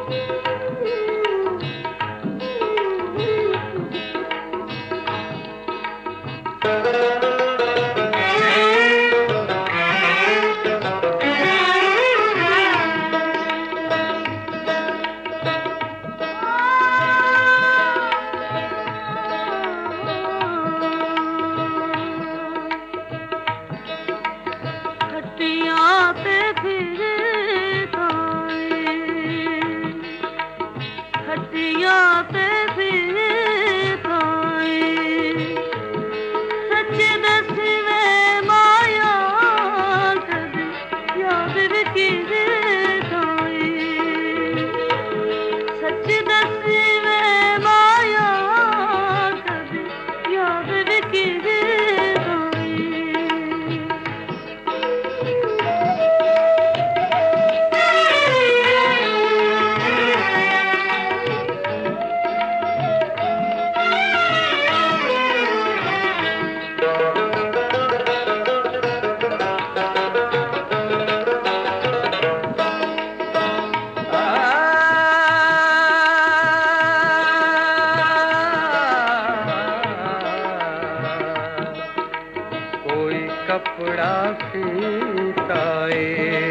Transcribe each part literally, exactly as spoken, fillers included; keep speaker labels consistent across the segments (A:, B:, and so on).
A: कपड़ा सीताए,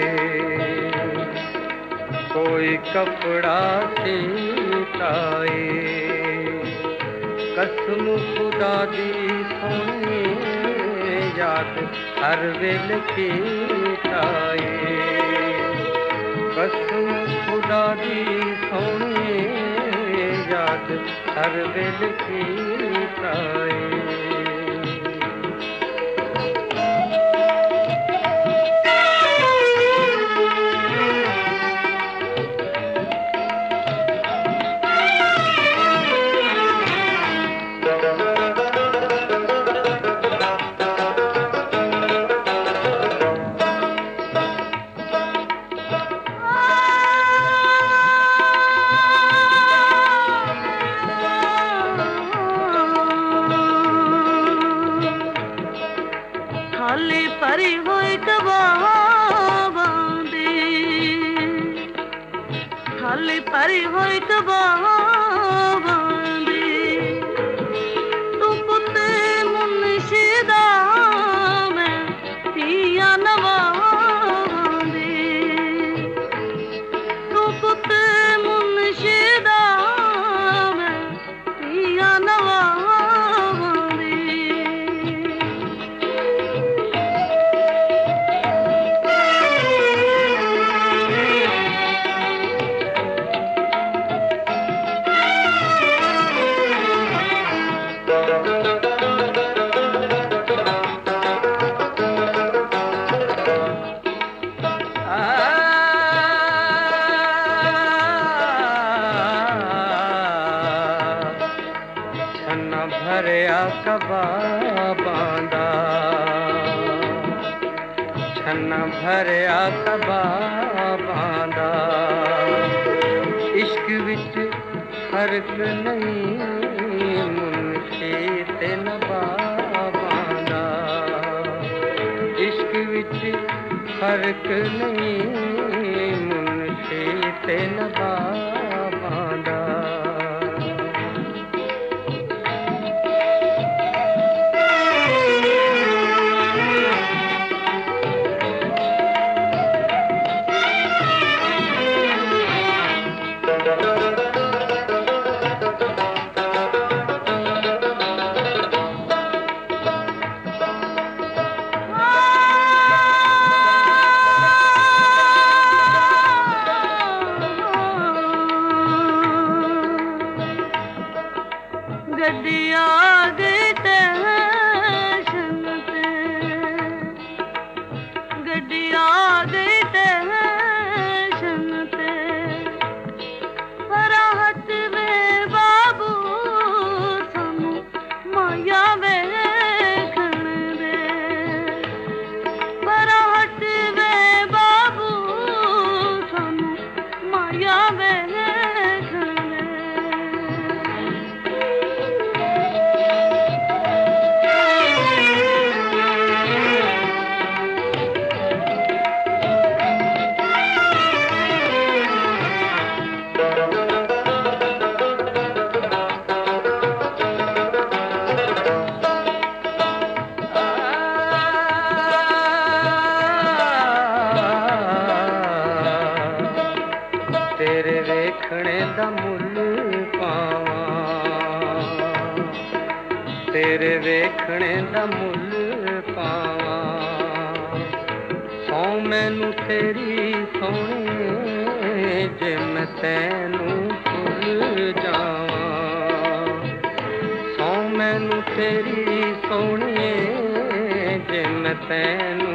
A: कोई कपड़ा सीताए, कसम खुदा दी सोनी याद हर वेल कीताए, कसम खुदा दी सोनी याद हर वेल कीताए।
B: खाली परी हुई कबांदी, खाली परी हुई कबांदी, तू पुते मुनशिदा में पिया नवांदी, तू पुते मुनशिदा में पिया नवांदी।
A: छन्ना भरिया कबा बांदा, छन्ना भरिया कबा बांदा, इश्क विच फर्क नहीं मुनशी ते नबा बांदा, इश्क विच फर्क नहीं मुनशी ते नबा बांदा।
B: गड्डिया गई टेंशन ते, गड्डिया गई टेंशन ते, फराहत वे बाबू सानू माया वेखण दे, फराहत वे बाबू सानू माया वेखण दे।
A: तेरे वेखणे दा मुੱਲ पावां, तेरे वेखणे दा मुੱਲ पावां। सौ मैनू तेरी सोहणे जे मैं तैनू भुल जावां, सौ मैनू तेरी सोहणे जे मैं तैनू